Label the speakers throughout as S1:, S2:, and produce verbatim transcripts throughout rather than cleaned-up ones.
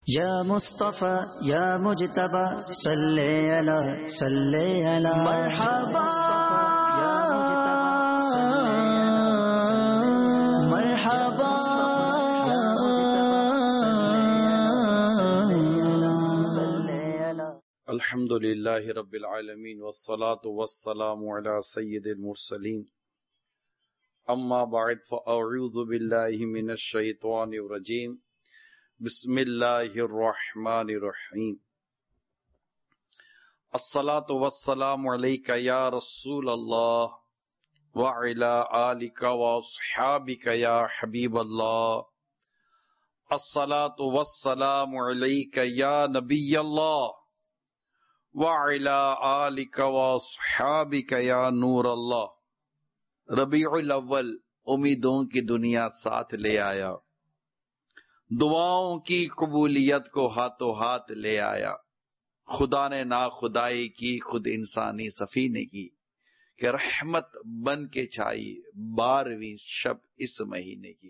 S1: یا مصطفیٰ یا مجتبی صلی علی صلی علی مرحبا مرحبا
S2: الحمد للہ رب العالمین والصلاة والسلام علی سید المرسلین اما بعد فاعوذ باللہ من الشیطان الرجیم بسم اللہ الرحمن الرحیم الصلاة والسلام علیک یا رسول اللہ وعلی آلک واصحابک یا حبیب اللہ الصلاة والسلام علیک یا نبی اللہ وعلی آلک واصحابک یا نور اللہ۔ ربیع الاول امیدوں کی دنیا ساتھ لے آیا، دعاؤں کی قبولیت کو ہاتھوں ہاتھ لے آیا۔ خدا نے نا خدائی کی، خود انسانی سفینے کی، کہ رحمت بن کے چھائی بارہویں شب اس مہینے کی۔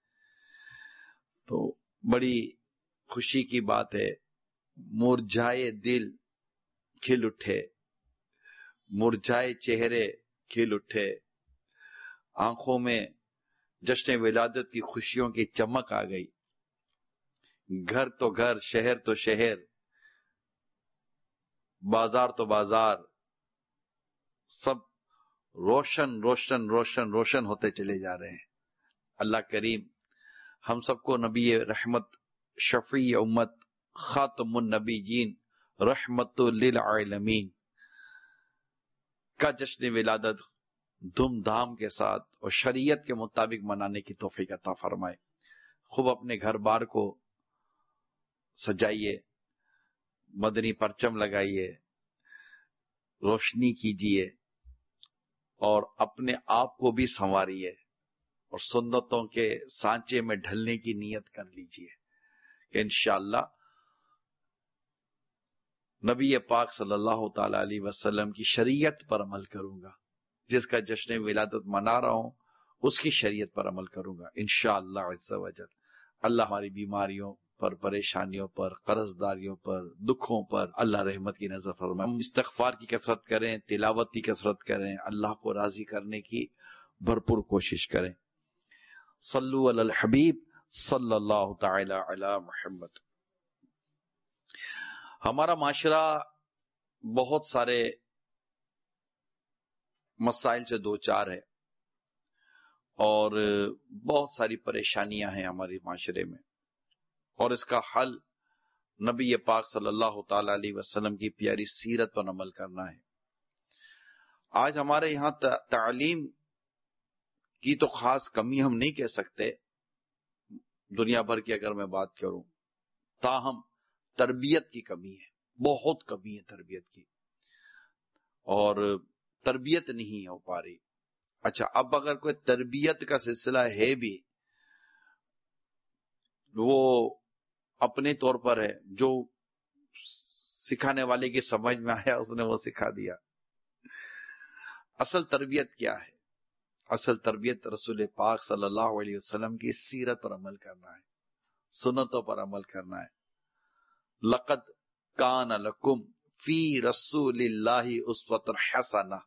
S2: تو بڑی خوشی کی بات ہے، مرجھائے دل کھل اٹھے، مرجھائے چہرے کھل اٹھے، آنکھوں میں جشن ولادت کی خوشیوں کی چمک آ گئی۔ گھر تو گھر، شہر تو شہر، بازار تو بازار، سب روشن روشن روشن روشن ہوتے چلے جا رہے ہیں۔ اللہ کریم ہم سب کو نبی رحمت، شفیع امت، خاتم النبیین، رحمت للعالمین کا جشن ولادت دھوم دھام کے ساتھ اور شریعت کے مطابق منانے کی توفیق عطا فرمائے۔ خوب اپنے گھر بار کو سجائیے، مدنی پرچم لگائیے، روشنی کیجیے اور اپنے آپ کو بھی سنواریے اور سنتوں کے سانچے میں ڈھلنے کی نیت کر لیجیے کہ انشاءاللہ نبی پاک صلی اللہ تعالی علیہ وسلم کی شریعت پر عمل کروں گا، جس کا جشن ولادت منا رہا ہوں اس کی شریعت پر عمل کروں گا انشاءاللہ عز و جل۔ اللہ ہماری بیماریوں پر، پریشانیوں پر، قرض داریوں پر، دکھوں پر اللہ رحمت کی نظر فرمائے۔ ہم استغفار کی کثرت کریں، تلاوت کی کثرت کریں، اللہ کو راضی کرنے کی بھرپور کوشش کریں۔ صلو علی الحبیب صلی اللہ تعالی علی محمد۔ ہمارا معاشرہ بہت سارے مسائل سے دوچار ہے اور بہت ساری پریشانیاں ہیں ہمارے معاشرے میں، اور اس کا حل نبی پاک صلی اللہ تعالی علیہ وسلم کی پیاری سیرت پر عمل کرنا ہے۔ آج ہمارے یہاں تعلیم کی تو خاص کمی ہم نہیں کہہ سکتے، دنیا بھر کی اگر میں بات کروں، تاہم تربیت کی کمی ہے، بہت کمی ہے تربیت کی، اور تربیت نہیں ہو پا رہی۔ اچھا، اب اگر کوئی تربیت کا سلسلہ ہے بھی، وہ اپنے طور پر ہے، جو سکھانے والے کی سمجھ میں آیا اس نے وہ سکھا دیا۔ اصل تربیت کیا ہے؟ اصل تربیت رسول پاک صلی اللہ علیہ وسلم کی سیرت پر عمل کرنا ہے، سنتوں پر عمل کرنا ہے۔ لقد کان لکم فی رسول اللہ اسوۃ حسنہ،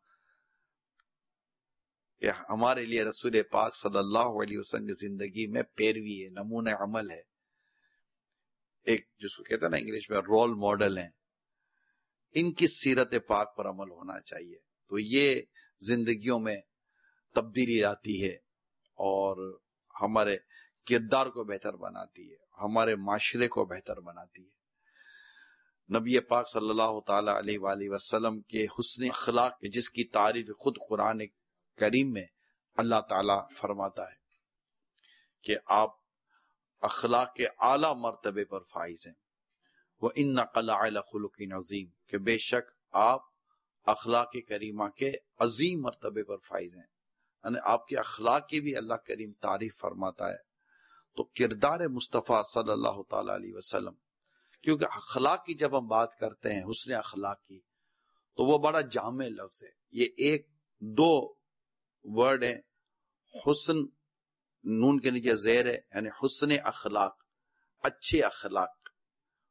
S2: کہ ہمارے لیے رسول پاک صلی اللہ علیہ وسلم کی زندگی میں پیروی ہے، نمونہ عمل ہے، ایک جس کو کہتے ہیں نا انگلش میں رول ماڈل ہیں، ان کی سیرت پاک پر عمل ہونا چاہیے۔ تو یہ زندگیوں میں تبدیلی لاتی ہے اور ہمارے کردار کو بہتر بناتی ہے، ہمارے معاشرے کو بہتر بناتی ہے۔ نبی پاک صلی اللہ تعالی علیہ وآلہ وسلم کے حسن اخلاق، جس کی تعریف خود قرآن کریم میں اللہ تعالی فرماتا ہے کہ آپ اخلاق کے اعلیٰ مرتبے پر فائز ہیں۔ وَإِنَّكَ لَعَلَىٰ خُلُقٍ عَظِيمٍ، کہ بے شک آپ اخلاق کریمہ کے عظیم مرتبے پر فائز ہیں، یعنی آپ کے اخلاق کی بھی اللہ کریم تعریف فرماتا ہے۔ تو کردار مصطفیٰ صلی اللہ تعالی علیہ وسلم، کیونکہ اخلاق کی جب ہم بات کرتے ہیں، حسن اخلاق کی، تو وہ بڑا جامع لفظ ہے۔ یہ ایک دو ورڈ ہے، حسن نون کے نیچے زیر ہے، یعنی حسن اخلاق، اچھے اخلاق،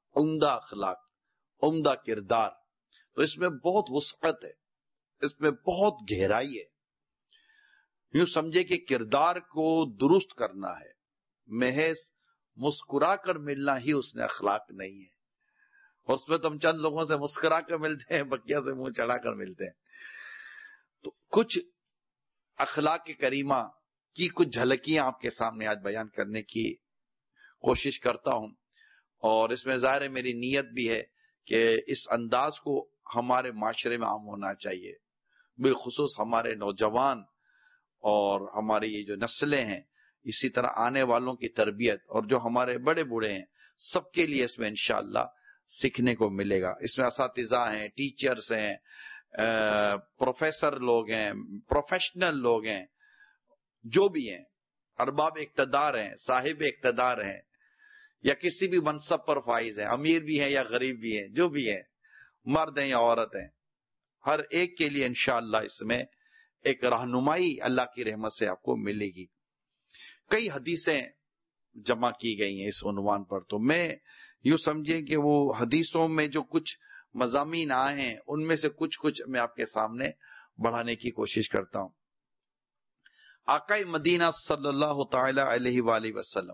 S2: عمدہ اخلاق، عمدہ کردار، تو اس میں بہت وسعت ہے، اس میں بہت گہرائی ہے. یوں سمجھے کہ کردار کو درست کرنا ہے، محض مسکرا کر ملنا ہی اس نے اخلاق نہیں ہے. اور اس میں تو ہم چند لوگوں سے مسکرا کر ملتے ہیں، بقیہ سے منہ چڑھا کر ملتے ہیں. تو کچھ اخلاق کریمہ کی کچھ جھلکیاں آپ کے سامنے آج بیان کرنے کی کوشش کرتا ہوں، اور اس میں ظاہر ہے میری نیت بھی ہے کہ اس انداز کو ہمارے معاشرے میں عام ہونا چاہیے، بالخصوص ہمارے نوجوان اور ہماری یہ جو نسلیں ہیں، اسی طرح آنے والوں کی تربیت، اور جو ہمارے بڑے بوڑھے ہیں، سب کے لیے اس میں انشاءاللہ سیکھنے کو ملے گا. اس میں اساتذہ ہیں، ٹیچرز ہیں، پروفیسر لوگ ہیں، پروفیشنل لوگ ہیں، جو بھی ہیں، ارباب اقتدار ہیں، صاحب اقتدار ہیں، یا کسی بھی منصب پر فائز ہیں، امیر بھی ہیں یا غریب بھی ہیں، جو بھی ہیں، مرد ہیں یا عورت ہیں، ہر ایک کے لیے انشاءاللہ اس میں ایک رہنمائی اللہ کی رحمت سے آپ کو ملے گی. کئی حدیثیں جمع کی گئی ہیں اس عنوان پر، تو میں یوں سمجھیں کہ وہ حدیثوں میں جو کچھ مضامین آئے ہیں ان میں سے کچھ کچھ میں آپ کے سامنے بڑھانے کی کوشش کرتا ہوں. آقا مدینہ صلی اللہ تعالی علیہ وآلہ وسلم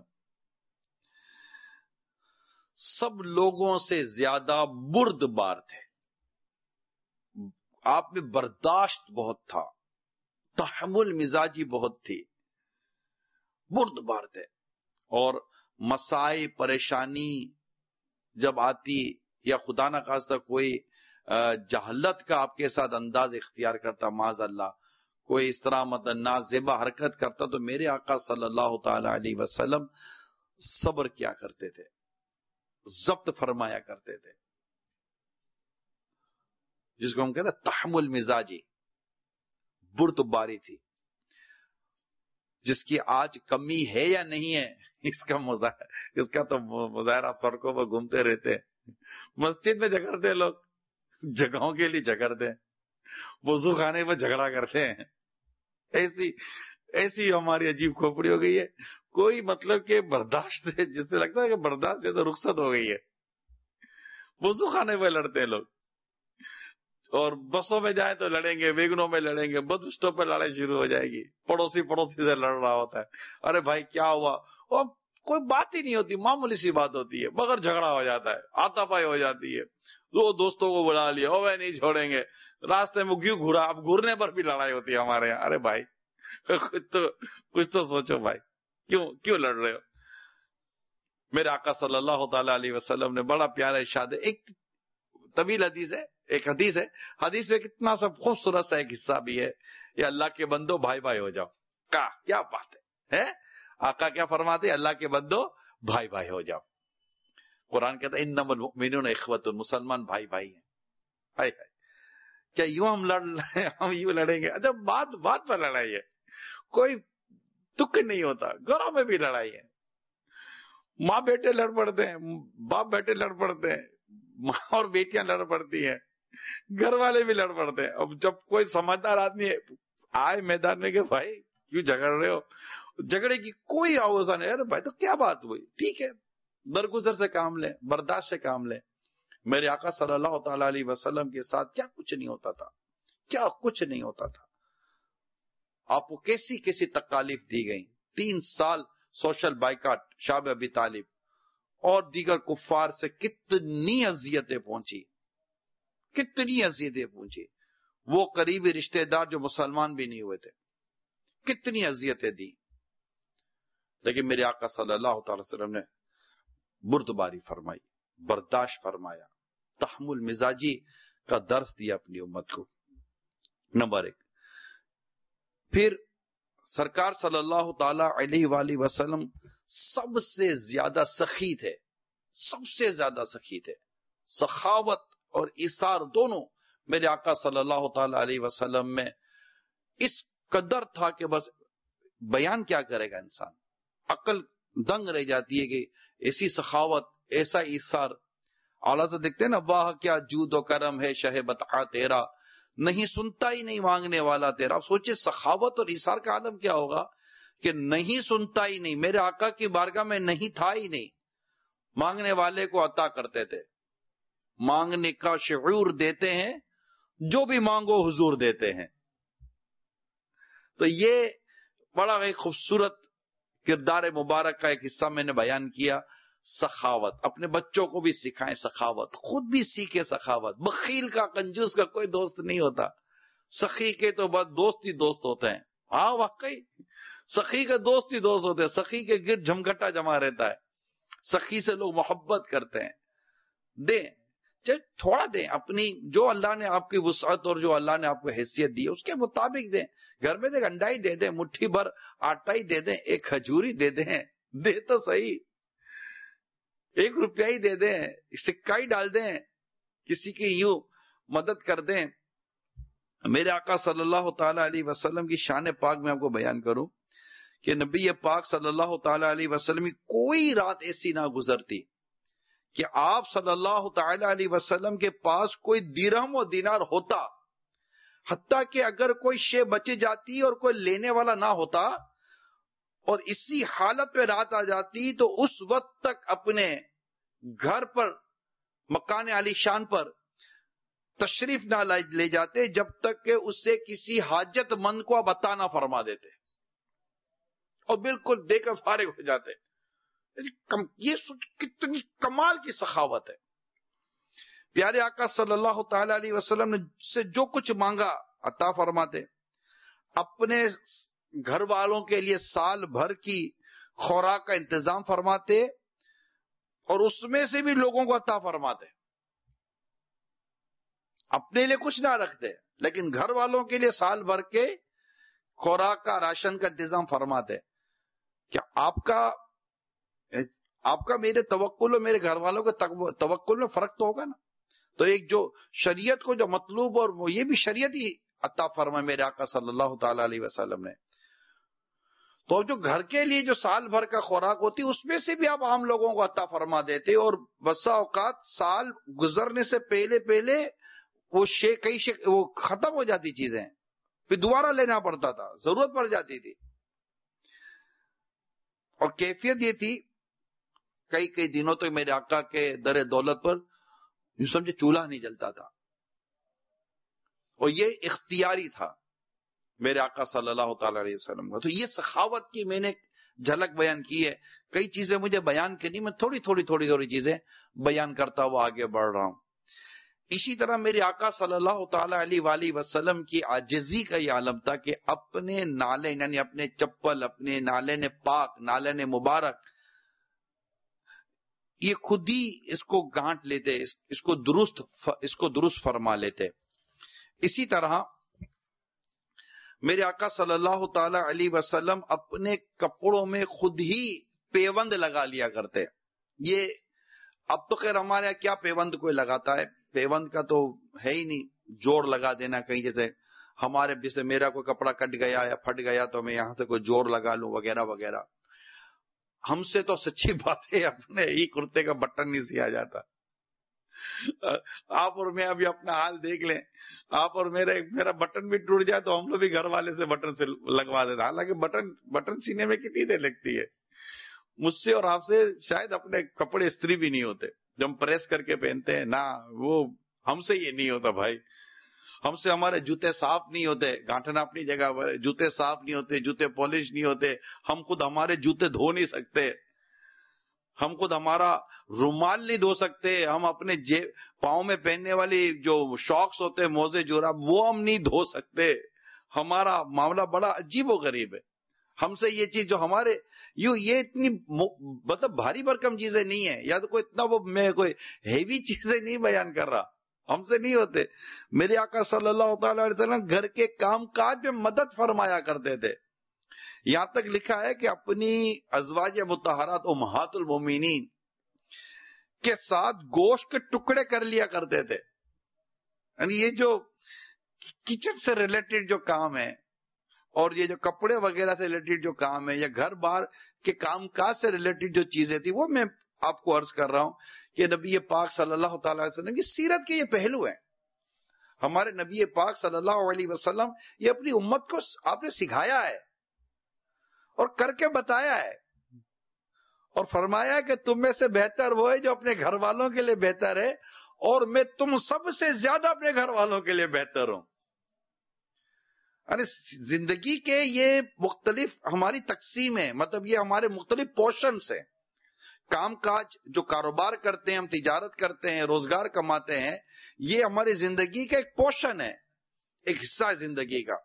S2: سب لوگوں سے زیادہ بردبار تھے. آپ میں برداشت بہت تھا، تحمل مزاجی بہت تھی، بردبار تھے. اور مسائل پریشانی جب آتی یا خدا نہ خواستہ کوئی جہالت کا آپ کے ساتھ انداز اختیار کرتا، معاذ اللہ کوئی اس طرح مطلب نازیبا حرکت کرتا، تو میرے آقا صلی اللہ تعالی علیہ وسلم صبر کیا کرتے تھے، ضبط فرمایا کرتے تھے، جس کو ہم کہتے ہیں تحمل مزاجی، بردباری تھی، جس کی آج کمی ہے یا نہیں ہے اس کا مظاہرہ اس کا تو مظاہرہ آپ سڑکوں پر گھومتے رہتے ہیں. مسجد میں جھگڑتے لوگ، جگہوں کے لیے جھگڑتے ہیں، وضو خانے پر جھگڑا کرتے ہیں. ایسی ایسی ہماری عجیب کھوپڑی ہو گئی ہے، کوئی مطلب کہ برداشت ہے، جس سے لگتا ہے کہ برداشت سے تو رخصت ہو گئی ہے. وضو خانے پہ لڑتے ہیں لوگ، اور بسوں میں جائیں تو لڑیں گے، ویگنوں میں لڑیں گے، بس اسٹاپ پہ لڑائی شروع ہو جائے گی، پڑوسی پڑوسی سے لڑ رہا ہوتا ہے. ارے بھائی کیا ہوا؟ اور کوئی بات ہی نہیں ہوتی، معمولی سی بات ہوتی ہے، مگر جھگڑا ہو جاتا ہے، ہاتھا پائی ہو جاتی ہے. دو دوستوں کو بلا لیا، او وہ نہیں چھوڑیں گے، راستے میں کیوں گھورا؟ اب گھورنے پر بھی لڑائی ہوتی ہے ہمارے یہاں. ارے بھائی کچھ تو کچھ تو سوچو بھائی، کیوں کیوں لڑ رہے ہو؟ میرے آقا صلی اللہ تعالی علیہ وسلم نے بڑا پیارا ارشاد ہے، ایک طویل حدیث ہے، ایک حدیث ہے، حدیث میں کتنا سب خوبصورت سا ایک حصہ بھی ہے، یہ اللہ کے بندو بھائی بھائی ہو جاؤ. کا کیا بات ہے، آقا کیا فرماتے؟ اللہ کے بندو بھائی بھائی ہو جاؤ. قرآن کہتا ہے انما المؤمنون اخوۃ، مسلمان بھائی بھائی ہیں. ہائے ہائے، کیا یوں ہم لڑ ہم یوں لڑیں گے؟ اچھا بات بات پر لڑائی ہے، کوئی دکھ نہیں ہوتا. گھروں میں بھی لڑائی ہے، ماں بیٹے لڑ پڑتے ہیں، باپ بیٹے لڑ پڑتے ہیں، ماں اور بیٹیاں لڑ پڑتی ہیں، گھر والے بھی لڑ پڑتے ہیں. اب جب کوئی سمجھدار آدمی آئے میدان میں کہ بھائی کیوں جھگڑ رہے ہو، جھگڑے کی کوئی آوازہ نہیں. ارے بھائی تو کیا بات ہوئی، ٹھیک ہے، درگزر سے کام لیں، برداشت سے کام لیں. میرے آقا صلی اللہ تعالی علیہ وسلم کے ساتھ کیا کچھ نہیں ہوتا تھا، کیا کچھ نہیں ہوتا تھا. آپ کو کیسی کیسی تکالیف دی گئی. تین سال سوشل بائیکاٹ، شعب ابی طالب اور دیگر کفار سے کتنی اذیتیں پہنچی، کتنی اذیتیں پہنچی. وہ قریبی رشتہ دار جو مسلمان بھی نہیں ہوئے تھے، کتنی اذیتیں دی. لیکن میرے آقا صلی اللہ تعالی وسلم نے بردباری فرمائی، برداشت فرمایا، تحمل مزاجی کا درس دیا اپنی امت کو. نمبر ایک. پھر سرکار صلی اللہ تعالی علیہ وآلہ وسلم سب سے زیادہ سخی تھے، سب سے زیادہ سخی تھے. سخاوت اور ایثار دونوں میرے آقا صلی اللہ تعالی علیہ وسلم میں اس قدر تھا کہ بس بیان کیا کرے گا انسان، عقل دنگ رہ جاتی ہے کہ ایسی سخاوت، ایسا ایثار. اعلیٰ تو دیکھتے ہیں نا، واہ کیا جود و کرم ہے شہ بطحا تیرا، نہیں سنتا ہی نہیں مانگنے والا تیرا. سوچے سخاوت اور ایثار کا عالم کیا ہوگا کہ نہیں سنتا ہی نہیں، میرے آقا کی بارگاہ میں نہیں تھا ہی نہیں، مانگنے والے کو عطا کرتے تھے، مانگنے کا شعور دیتے ہیں، جو بھی مانگو حضور دیتے ہیں۔ تو یہ بڑا ایک خوبصورت کردار مبارک کا ایک حصہ میں نے بیان کیا۔ سخاوت، اپنے بچوں کو بھی سکھائیں سخاوت، خود بھی سیکھیں سخاوت۔ بخیل کا، کنجوس کا کوئی دوست نہیں ہوتا، سخی کے تو بس دوست ہی دوست ہوتے ہیں۔ ہاں واقعی سخی کے دوست ہی دوست ہوتے ہیں، سخی کے گرد جھمگٹا جمع رہتا ہے، سخی سے لوگ محبت کرتے ہیں۔ دیں، چاہے تھوڑا دیں، اپنی جو اللہ نے آپ کی وسعت اور جو اللہ نے آپ کو حیثیت دی اس کے مطابق دیں۔ گھر میں ایک انڈا ہی دے دیں، مٹھی بھر آٹا ہی دے دیں، ایک کھجوری دے دیں، دے تو صحیح، ایک روپیہ ہی دے دیں، سکہ ہی ڈال دیں، کسی کی یوں مدد کر دیں۔ میرے آقا صلی اللہ تعالی علیہ وسلم کی شان پاک میں آپ کو بیان کروں کہ نبی پاک صلی اللہ تعالی علیہ وسلم کی کوئی رات ایسی نہ گزرتی کہ آپ صلی اللہ تعالی علیہ وسلم کے پاس کوئی درہم و دینار ہوتا، حتیٰ کہ اگر کوئی شے بچ جاتی اور کوئی لینے والا نہ ہوتا اور اسی حالت میں رات آ جاتی تو اس وقت تک اپنے گھر پر، مکان عالی شان پر تشریف نہ لے جاتے جب تک کہ اسے کسی حاجت مند کو آپ عطا نہ فرما دیتے، اور بالکل دے کر فارغ ہو جاتے۔ یہ کتنی کمال کی سخاوت ہے۔ پیارے آقا صلی اللہ تعالی علیہ وسلم نے سے جو کچھ مانگا عطا فرماتے، اپنے گھر والوں کے لیے سال بھر کی خوراک کا انتظام فرماتے اور اس میں سے بھی لوگوں کو عطا فرماتے۔ اپنے لیے کچھ نہ رکھتے لیکن گھر والوں کے لیے سال بھر کے خوراک کا، راشن کا انتظام فرماتے۔ کیا آپ کا آپ کا میرے توکل اور میرے گھر والوں کے توکل میں فرق تو ہوگا نا؟ تو ایک جو شریعت کو جو مطلوب، اور وہ یہ بھی شریعت ہی عطا فرمائے میرے آقا صلی اللہ تعالی علیہ وسلم نے، تو جو گھر کے لیے جو سال بھر کا خوراک ہوتی اس میں سے بھی آپ عام لوگوں کو عطا فرما دیتے، اور بسا اوقات سال گزرنے سے پہلے پہلے وہ شے کئی شے وہ ختم ہو جاتی چیزیں، پھر دوبارہ لینا پڑتا تھا، ضرورت پڑ جاتی تھی۔ اور کیفیت یہ تھی کئی کئی دنوں تک میرے آقا کے در دولت پر یوں سمجھے چولہا نہیں جلتا تھا، اور یہ اختیاری تھا میرے آقا صلی اللہ تعالی علیہ وسلم کا۔ تو یہ سخاوت کی میں نے جھلک بیان کی ہے، کئی چیزیں مجھے بیان کرنی، میں تھوڑی تھوڑی تھوڑی تھوڑی چیزیں بیان کرتا ہوا آگے بڑھ رہا ہوں۔ اسی طرح میرے آقا صلی اللہ تعالی علیہ وآلہ وسلم کی عاجزی کا یہ عالم تھا کہ اپنے نالے، یعنی اپنے چپل، اپنے نالے پاک، نالے مبارک، یہ خود ہی اس کو گانٹ لیتے، اس کو درست اس کو درست فرما لیتے۔ اسی طرح میرے آقا صلی اللہ تعالی علیہ وسلم اپنے کپڑوں میں خود ہی پیوند لگا لیا کرتے۔ یہ اب تو خیر ہمارے یہاں کیا پیوند کوئی لگاتا ہے، پیوند کا تو ہے ہی نہیں، جوڑ لگا دینا کہیں، جیسے ہمارے جیسے میرا کوئی کپڑا کٹ گیا یا پھٹ گیا تو میں یہاں سے کوئی جوڑ لگا لوں وغیرہ وغیرہ۔ ہم سے تو سچی بات ہے اپنے ہی کرتے کا بٹن نہیں سیا جاتا۔ آپ اور میں ابھی اپنا حال دیکھ لیں، آپ اور میرا میرا بٹن بھی ٹوٹ جائے تو ہم لوگ بھی گھر والے سے بٹن سے لگوا دیتے، حالانکہ بٹن بٹن سینے میں کتنی دیر لگتی ہے۔ مجھ سے اور آپ سے شاید اپنے کپڑے استری بھی نہیں ہوتے جو ہم پریس کر کے پہنتے ہیں، نہ وہ ہم سے یہ نہیں ہوتا بھائی، ہم سے ہمارے جوتے صاف نہیں ہوتے، گانٹھنا اپنی جگہ پر، جوتے صاف نہیں ہوتے، جوتے پالش نہیں ہوتے، ہم خود ہمارے جوتے دھو نہیں سکتے، ہم خود ہمارا رومال نہیں دھو سکتے، ہم اپنے پاؤں میں پہننے والی جو شاکس ہوتے، موزے جوراب، وہ ہم نہیں دھو سکتے۔ ہمارا معاملہ بڑا عجیب و غریب ہے۔ ہم سے یہ چیز جو ہمارے یوں یہ اتنی مطلب بھاری بھرکم چیزیں نہیں ہیں، یا تو کوئی اتنا وہ میں کوئی ہیوی چیزیں نہیں بیان کر رہا، ہم سے نہیں ہوتے۔ میرے آقا صلی اللہ تعالی علیہ وسلم گھر کے کام کاج میں مدد فرمایا کرتے تھے، یہاں تک لکھا ہے کہ اپنی ازواج مطہرات امہات المومنین کے ساتھ گوشت کے ٹکڑے کر لیا کرتے تھے۔ یعنی یہ جو کچن سے ریلیٹڈ جو کام ہے اور یہ جو کپڑے وغیرہ سے ریلیٹڈ جو کام ہے یا گھر بار کے کام کاج سے ریلیٹڈ جو چیزیں تھی، وہ میں آپ کو عرض کر رہا ہوں کہ نبی پاک صلی اللہ تعالی علیہ وسلم کی سیرت کے یہ پہلو ہیں۔ ہمارے نبی پاک صلی اللہ علیہ وسلم یہ اپنی امت کو آپ نے سکھایا ہے اور کر کے بتایا ہے، اور فرمایا کہ تم میں سے بہتر وہ ہے جو اپنے گھر والوں کے لیے بہتر ہے، اور میں تم سب سے زیادہ اپنے گھر والوں کے لیے بہتر ہوں۔ یعنی زندگی کے یہ مختلف ہماری تقسیم ہے، مطلب یہ ہمارے مختلف پورشنز ہیں۔ کام کاج جو کاروبار کرتے ہیں، ہم تجارت کرتے ہیں، روزگار کماتے ہیں، یہ ہماری زندگی کا ایک پورشن ہے، ایک حصہ ہے زندگی کا۔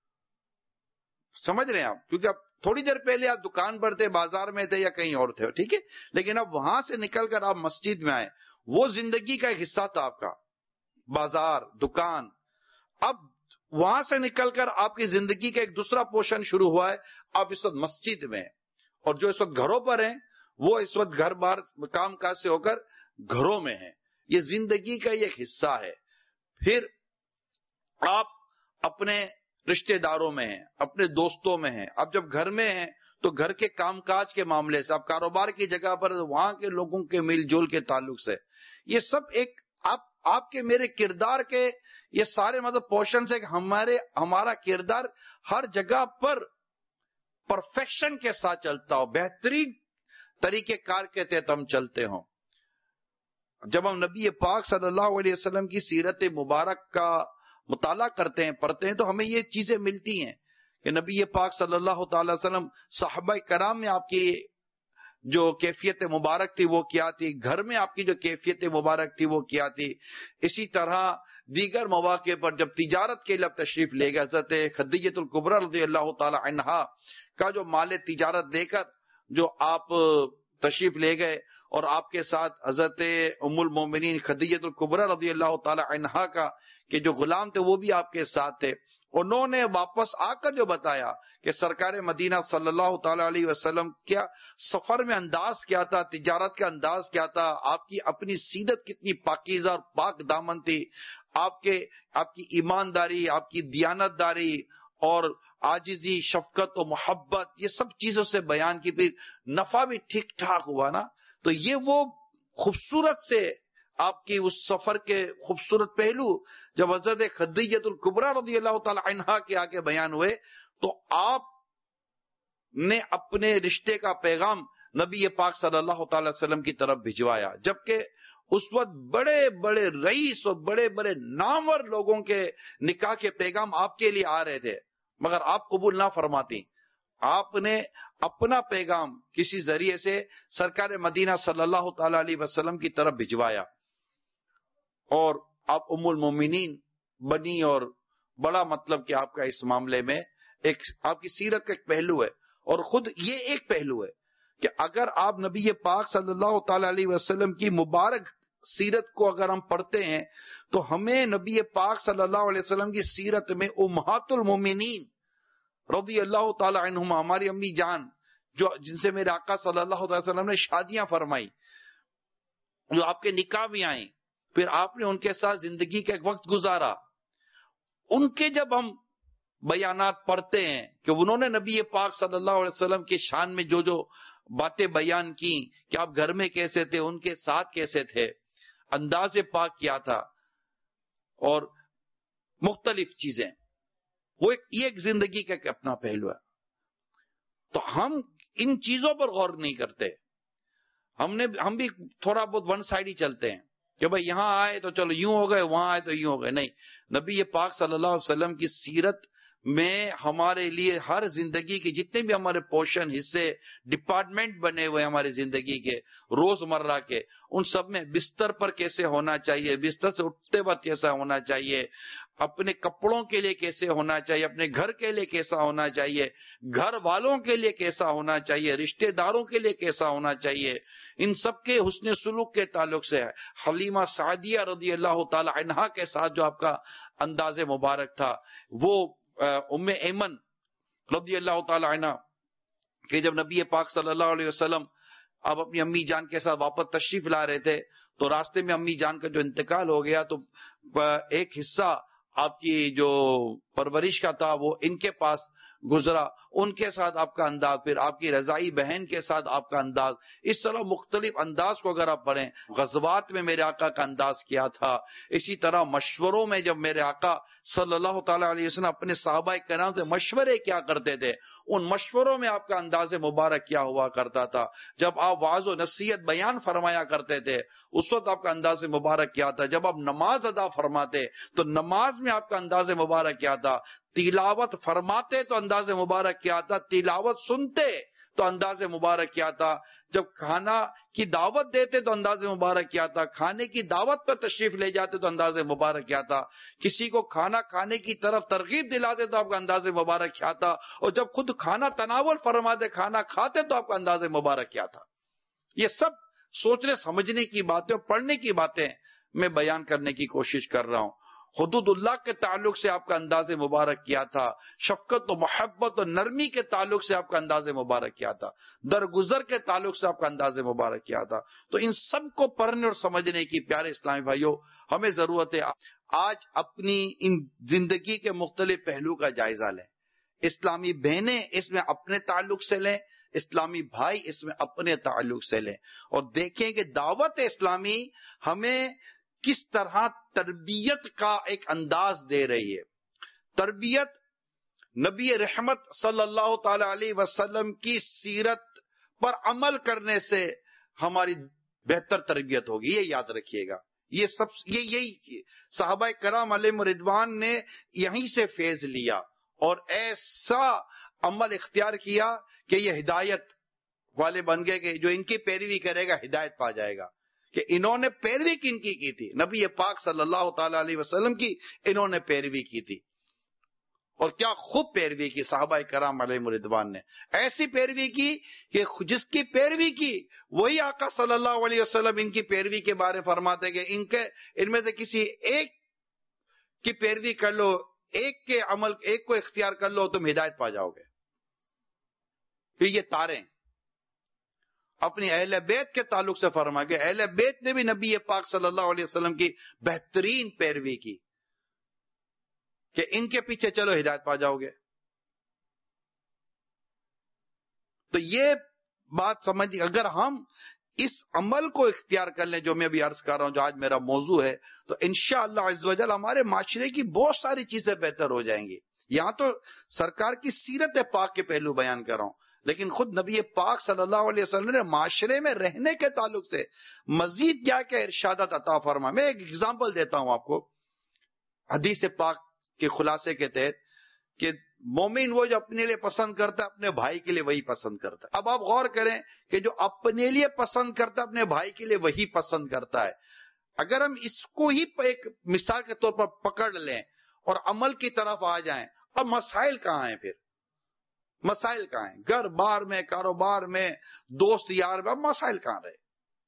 S2: سمجھ رہے ہیں آپ؟ کیونکہ اب تھوڑی دیر پہلے آپ دکان پر تھے، بازار میں تھے یا کہیں اور تھے، ٹھیک ہے، لیکن اب وہاں سے نکل کر آپ مسجد میں آئے، وہ زندگی کا ایک حصہ تھا آپ کا، بازار، دکان۔ اب وہاں سے نکل کر آپ کی زندگی کا ایک دوسرا پورشن شروع ہوا ہے، آپ اس وقت مسجد میں، اور جو اس وقت گھروں پر ہیں وہ اس وقت گھر بار کام کاج سے ہو کر گھروں میں ہیں۔ یہ زندگی کا ایک حصہ ہے۔ پھر آپ اپنے رشتہ داروں میں ہیں، اپنے دوستوں میں ہیں۔ اب جب گھر میں ہیں تو گھر کے کام کاج کے معاملے سے، اب کاروبار کی جگہ پر وہاں کے لوگوں کے مل جول کے تعلق سے، یہ سب ایک آپ آپ کے میرے کردار کے یہ سارے مطلب پورشن سے ہمارے ہمارا کردار ہر جگہ پر پرفیکشن کے ساتھ چلتا ہو، بہترین طریقے کار کے تحت ہم چلتے ہوں۔ جب ہم نبی پاک صلی اللہ علیہ وسلم کی سیرت مبارک کا مطالعہ کرتے ہیں، پڑھتے ہیں، تو ہمیں یہ چیزیں ملتی ہیں کہ نبی پاک صلی اللہ تعالی وسلم، صحابہ کرام میں آپ کی جو کیفیت مبارک تھی وہ کیا تھی، گھر میں آپ کی جو کیفیت مبارک تھی وہ کیا تھی۔ اسی طرح دیگر مواقع پر جب تجارت کے لیے تشریف لے گئے، حضرت خدیجہ الکبریٰ رضی اللہ تعالی عنہا کا جو مال تجارت دے کر جو آپ تشریف لے گئے، اور آپ کے ساتھ حضرت ام المومنین خدیجہ الکبریٰ رضی اللہ تعالی عنہا کا کہ جو غلام تھے وہ بھی آپ کے ساتھ تھے، انہوں نے واپس آ کر جو بتایا کہ سرکار مدینہ صلی اللہ تعالی علیہ وسلم کیا سفر میں انداز کیا تھا، تجارت کا انداز کیا تھا، آپ کی اپنی سیرت کتنی پاکیزہ اور پاک دامن تھی، آپ کے آپ کی ایمانداری، آپ کی دیانت داری اور عاجزی، شفقت و محبت، یہ سب چیزوں سے بیان کی، پھر نفع بھی ٹھیک ٹھاک ہوا نا۔ تو یہ وہ خوبصورت سے آپ کی اس سفر کے خوبصورت پہلو جب حضرت خدیجہ الکبریٰ رضی اللہ تعالی عنہا کے آگے بیان ہوئے، تو آپ نے اپنے رشتے کا پیغام نبی پاک صلی اللہ تعالی وسلم کی طرف بھجوایا، جبکہ اس وقت بڑے بڑے رئیس اور بڑے بڑے نامور لوگوں کے نکاح کے پیغام آپ کے لیے آ رہے تھے، مگر آپ قبول نہ فرماتی۔ آپ نے اپنا پیغام کسی ذریعے سے سرکار مدینہ صلی اللہ تعالی علیہ وسلم کی طرف بھجوایا، اور آپ ام المومنین بنی، اور بڑا مطلب کہ آپ کا اس معاملے میں ایک آپ کی سیرت کا ایک پہلو ہے، اور خود یہ ایک پہلو ہے کہ اگر آپ نبی پاک صلی اللہ تعالی علیہ وسلم کی مبارک سیرت کو اگر ہم پڑھتے ہیں تو ہمیں نبی پاک صلی اللہ علیہ وسلم کی سیرت میں امہات المومنین رضی اللہ تعالی عنہما، ہماری امی جان جو جن سے میرے آقا صلی اللہ علیہ وسلم نے شادیاں فرمائی، جو آپ کے نکاح بھی آئیں، پھر آپ نے ان کے ساتھ زندگی کا ایک وقت گزارا، ان کے جب ہم بیانات پڑھتے ہیں کہ انہوں نے نبی پاک صلی اللہ علیہ وسلم کے شان میں جو جو باتیں بیان کی کہ آپ گھر میں کیسے تھے، ان کے ساتھ کیسے تھے، انداز پاک کیا تھا، اور مختلف چیزیں، وہ ایک یہ ایک زندگی کا ایک اپنا پہلو ہے۔ تو ہم ان چیزوں پر غور نہیں کرتے، ہم نے ہم بھی تھوڑا بہت ون سائڈ ہی چلتے ہیں کہ بھائی یہاں آئے تو چلو یوں ہو گئے، وہاں آئے تو یوں ہو گئے۔ نہیں، نبی پاک صلی اللہ علیہ وسلم کی سیرت میں ہمارے لیے ہر زندگی کے جتنے بھی ہمارے پورشن، حصے، ڈپارٹمنٹ بنے ہوئے ہماری زندگی کے روز مرہ کے، ان سب میں بستر پر کیسے ہونا چاہیے، بستر سے اٹھتے وقت کیسا ہونا چاہیے، اپنے کپڑوں کے لیے کیسے ہونا چاہیے، اپنے گھر کے لیے کیسا ہونا چاہیے، گھر والوں کے لیے کیسا ہونا چاہیے، رشتہ داروں کے لیے کیسا ہونا چاہیے، ان سب کے حسن سلوک کے تعلق سے ہے۔ حلیمہ سعدیہ رضی اللہ تعالی عنہا کے ساتھ جو آپ کا انداز مبارک تھا، وہ ام ایمن رضی اللہ تعالی عنہ کہ جب نبی پاک صلی اللہ علیہ وسلم آپ اپنی امی جان کے ساتھ واپس تشریف لا رہے تھے، تو راستے میں امی جان کا جو انتقال ہو گیا، تو ایک حصہ آپ کی جو پرورش کا تھا وہ ان کے پاس گزرا ان کے ساتھ آپ کا انداز، پھر آپ کی رضائی بہن کے ساتھ آپ کا انداز، اس طرح مختلف انداز کو اگر آپ پڑھیں، غزوات میں میرے آقا کا انداز کیا تھا، اسی طرح مشوروں میں جب میرے آقا صلی اللہ تعالی علیہ وسلم اپنے صحابہ کرام سے مشورے کیا کرتے تھے، ان مشوروں میں آپ کا انداز مبارک کیا ہوا کرتا تھا، جب آپ واعظ و نصیحت بیان فرمایا کرتے تھے اس وقت آپ کا انداز مبارک کیا تھا، جب آپ نماز ادا فرماتے تو نماز میں آپ کا انداز مبارک کیا تھا، تلاوت فرماتے تو انداز مبارک کیا تھا، تلاوت سنتے تو انداز مبارک کیا تھا، جب کھانا کی دعوت دیتے تو انداز مبارک کیا تھا، کھانے کی دعوت پر تشریف لے جاتے تو انداز مبارک کیا تھا، کسی کو کھانا کھانے کی طرف ترغیب دلاتے تو آپ کا انداز مبارک کیا تھا، اور جب خود کھانا تناول فرماتے، کھانا کھاتے تو آپ کا انداز مبارک کیا تھا۔ یہ سب سوچنے سمجھنے کی باتیں اور پڑھنے کی باتیں میں بیان کرنے کی کوشش کر رہا ہوں۔ حدود اللہ کے تعلق سے آپ کا انداز مبارک کیا تھا، شفقت و محبت و نرمی کے تعلق سے آپ کا انداز مبارک کیا تھا، درگزر کے تعلق سے آپ کا انداز مبارک کیا تھا۔ تو ان سب کو پڑھنے اور سمجھنے کی پیارے اسلامی بھائیوں ہمیں ضرورت ہے۔ آج اپنی ان زندگی کے مختلف پہلو کا جائزہ لیں، اسلامی بہنیں اس میں اپنے تعلق سے لیں، اسلامی بھائی اس میں اپنے تعلق سے لیں، اور دیکھیں کہ دعوت اسلامی ہمیں کس طرح تربیت کا ایک انداز دے رہی ہے۔ تربیت نبی رحمت صلی اللہ تعالی علیہ وسلم کی سیرت پر عمل کرنے سے ہماری بہتر تربیت ہوگی، یہ یاد رکھیے گا۔ یہ سب یہ یہی صحابہ کرام علیہم رضوان نے یہیں سے فیض لیا اور ایسا عمل اختیار کیا کہ یہ ہدایت والے بن گئے کہ جو ان کی پیروی کرے گا ہدایت پا جائے گا۔ کہ انہوں نے پیروی کن کی کی تھی؟ نبی پاک صلی اللہ تعالی علیہ وسلم کی انہوں نے پیروی کی تھی، اور کیا خوب پیروی کی صحابہ کرام علیہم رضوان نے، ایسی پیروی کی کہ جس کی پیروی کی وہی آقا صلی اللہ علیہ وسلم ان کی پیروی کے بارے فرماتے کہ ان کے ان میں سے کسی ایک کی پیروی کر لو، ایک کے عمل ایک کو اختیار کر لو تم ہدایت پا جاؤ گے۔ پھر یہ تاریں اپنی اہل بیت کے تعلق سے فرما کہ اہل بیت نے بھی نبی پاک صلی اللہ علیہ وسلم کی بہترین پیروی کی کہ ان کے پیچھے چلو ہدایت پا جاؤ گے۔ تو یہ بات سمجھ، اگر ہم اس عمل کو اختیار کر لیں جو میں ابھی عرض کر رہا ہوں، جو آج میرا موضوع ہے، تو انشاءاللہ عز و جل ہمارے معاشرے کی بہت ساری چیزیں بہتر ہو جائیں گی۔ یہاں تو سرکار کی سیرت پاک کے پہلو بیان کر رہا ہوں، لیکن خود نبی پاک صلی اللہ علیہ وسلم نے معاشرے میں رہنے کے تعلق سے مزید کیا کیا ارشادات عطا فرما۔ میں ایک ایگزامپل دیتا ہوں آپ کو حدیث پاک کے خلاصے کے تحت، کہ مومن وہ جو اپنے لیے پسند کرتا ہے اپنے بھائی کے لیے وہی پسند کرتا ہے۔ اب آپ غور کریں کہ جو اپنے لیے پسند کرتا ہے اپنے بھائی کے لیے وہی پسند کرتا ہے۔ اگر ہم اس کو ہی ایک مثال کے طور پر پکڑ لیں اور عمل کی طرف آ جائیں، اب مسائل کہاں ہیں؟ پھر مسائل کہاں ہیں؟ گھر بار میں، کاروبار میں، دوست یار میں، اب مسائل کہاں رہے؟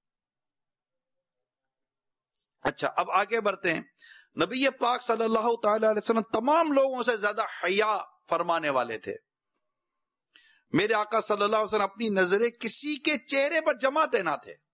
S2: اچھا اب آگے بڑھتے ہیں۔ نبی پاک صلی اللہ تعالی علیہ وسلم تمام لوگوں سے زیادہ حیا فرمانے والے تھے۔ میرے آقا صلی اللہ علیہ وسلم اپنی نظریں کسی کے چہرے پر جماتے نہ تھے،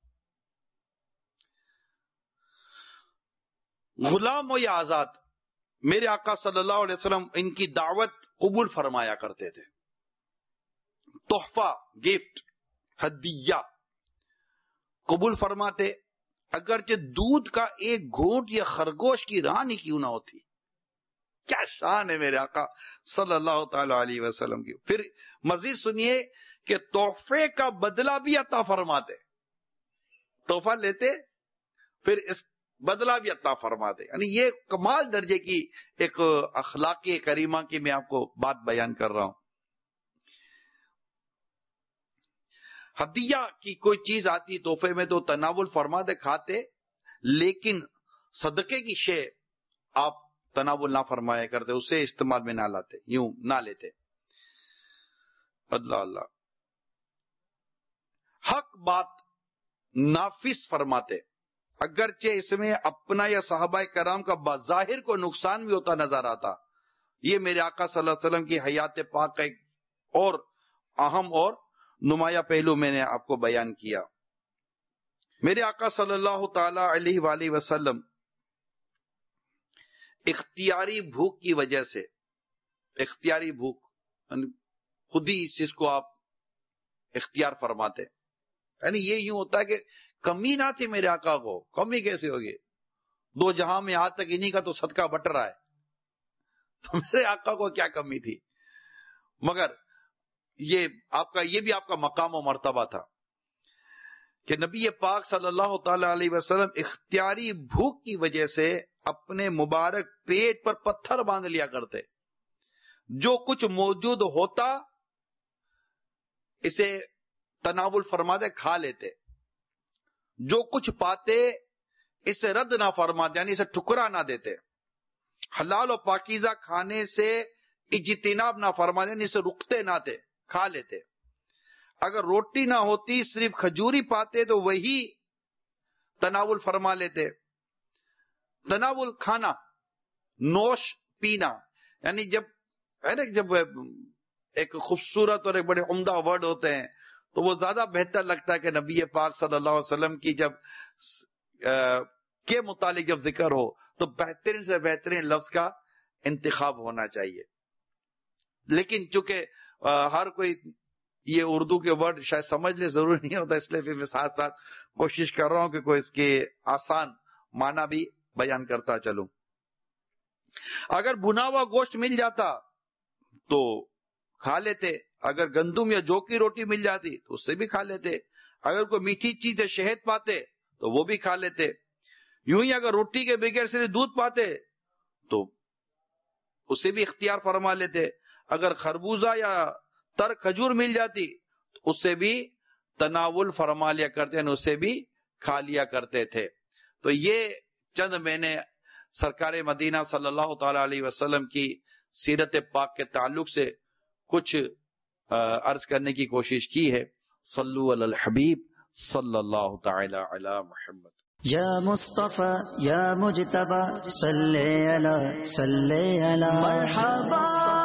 S2: غلام ہو یا آزاد، میرے آقا صلی اللہ علیہ وسلم ان کی دعوت قبول فرمایا کرتے تھے۔ تحفہ، گفٹ، ہدیہ قبول فرماتے، اگرچہ دودھ کا ایک گھونٹ یا خرگوش کی رانی کیوں نہ ہوتی۔ کیا شان ہے میرے آقا صلی اللہ تعالی علیہ وسلم کی۔ پھر مزید سنیے کہ تحفے کا بدلہ بھی عطا فرماتے، تحفہ لیتے پھر اس بدلہ بھی عطا فرماتے، یعنی یہ کمال درجے کی ایک اخلاق کریمہ کی میں آپ کو بات بیان کر رہا ہوں۔ ہدیہ کی کوئی چیز آتی تحفے میں تو تناول فرماتے، کھاتے، لیکن صدقے کی شے آپ تناول نہ فرمایا کرتے، اسے استعمال میں نہ لاتے، یوں نہ لیتے۔ اللہ اللہ، حق بات نافذ فرماتے، اگرچہ اس میں اپنا یا صحابہ کرام کا بظاہر کو نقصان بھی ہوتا نظر آتا۔ یہ میرے آقا صلی اللہ علیہ وسلم کی حیات پاک کا ایک اور اہم اور نمایاں پہلو میں نے آپ کو بیان کیا۔ میرے آقا صلی اللہ تعالی علیہ وآلہ وسلم اختیاری بھوک کی وجہ سے، اختیاری بھوک خود ہی اس چیز کو آپ اختیار فرماتے. یعنی یہ یوں ہوتا ہے کہ کمی نہ تھی میرے آقا کو، کمی کیسے ہوگی؟ دو جہاں میں آج تک انہی کا تو صدقہ بٹ رہا ہے، تو میرے آقا کو کیا کمی تھی؟ مگر یہ آپ کا یہ بھی آپ کا مقام و مرتبہ تھا کہ نبی پاک صلی اللہ تعالی علیہ وسلم اختیاری بھوک کی وجہ سے اپنے مبارک پیٹ پر پتھر باندھ لیا کرتے. جو کچھ موجود ہوتا اسے تناول فرماتے، کھا لیتے. جو کچھ پاتے اسے رد نہ فرماتے، یعنی اسے ٹکرا نہ دیتے. حلال و پاکیزہ کھانے سے اجتناب نہ فرماتے، یعنی اسے رکتے نہ تھے، کھا لیتے. اگر روٹی نہ ہوتی صرف کھجوری پاتے تو وہی تناول فرما لیتے. تناول کھانا، نوش پینا، یعنی جب ہے نا جب ایک خوبصورت اور ایک بڑے عمدہ ورڈ ہوتے ہیں تو وہ زیادہ بہتر لگتا ہے کہ نبی پاک صلی اللہ علیہ وسلم کی جب کے متعلق جب ذکر ہو تو بہترین سے بہترین لفظ کا انتخاب ہونا چاہیے. لیکن چونکہ ہر کوئی یہ اردو کے ورڈ شاید سمجھ لے ضروری نہیں ہوتا، اس لیے پھر میں ساتھ ساتھ کوشش کر رہا ہوں کہ کوئی اس کے آسان معنی بھی بیان کرتا چلوں. اگر بنا ہوا گوشت مل جاتا تو کھا لیتے. اگر گندم یا جو کی روٹی مل جاتی تو اس سے بھی کھا لیتے. اگر کوئی میٹھی چیز شہد پاتے تو وہ بھی کھا لیتے. یوں ہی اگر روٹی کے بغیر صرف دودھ پاتے تو اسے بھی اختیار فرما لیتے. اگر خربوزہ یا تر کھجور مل جاتی تو اس سے بھی تناول فرما لیا کرتے ہیں، اسے بھی کھا لیا کرتے تھے. تو یہ چند میں نے سرکار مدینہ صلی اللہ تعالی علیہ وسلم کی سیرت پاک کے تعلق سے کچھ عرض کرنے کی کوشش کی ہے. صلو علی الحبیب صلی اللہ تعالی علی محمد.
S1: یا مصطفیٰ یا مجتبیٰ صلی علی صلی علی مرحبا.